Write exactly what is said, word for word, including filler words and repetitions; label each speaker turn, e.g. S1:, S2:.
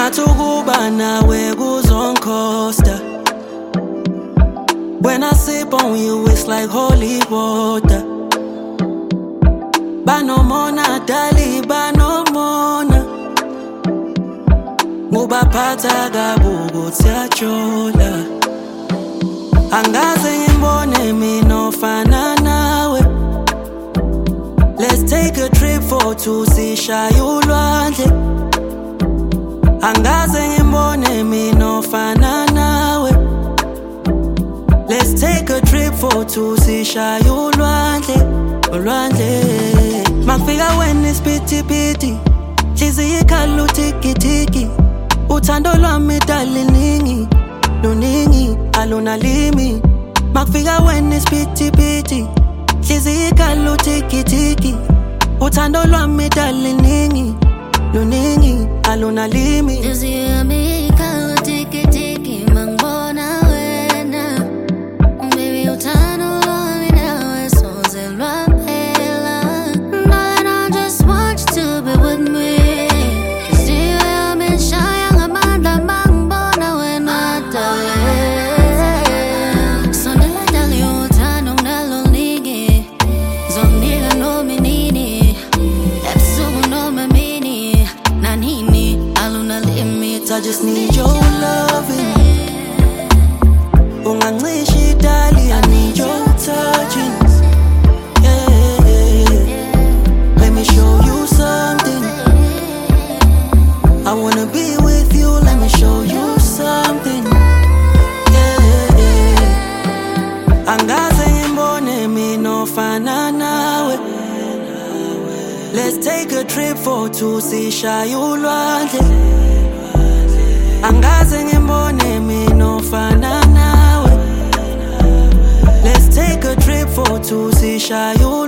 S1: ngathi ukuba nawe kuzongikhosta. When I sip on you, it's like holy water. Banomona dali, banomona. Ngubaphatha kabuku siyajola. Angaze ngimbone mina ofana nawe. Let's take a trip for two, sishaye ulwandle. Angaze ngimbone mina ofana nawe. Let's take a trip for two, sishaye ulwandle, ulwandle. Makufika wena isipithiphithi, hliziyo ikhala uthikithiki. Uthando lwami daliningi, luningi alunalimi. Makufika wena isipithiphithi, hliziyo ikhala uthikithiki. Uthando lwami daliningi, luningi alunalimi.
S2: Hliziyo yami ikhala uthikithiki mangibona wena. Baby uthando lwami nawe soze lwaphela. Darling, I just want you to be with me. Hliziyo yami ishaya ngamandla mangibona wena darling. Sondela darling uthando nginalunigi. Zonginika noma inini, ebusuku noma emini, nanini aluna-limit.
S1: I just need your loving. Ungancisha idali, I need your touching. Yeah, let me show you something. I wanna be with you, let me show you something. Yeah, angaze ngimbone mina ofana nawe. Let's take a trip for two, sishaye ulwandle. Angaze ngimbone mina ofana nawe. Let's take a trip for two, sishaye ulwandle.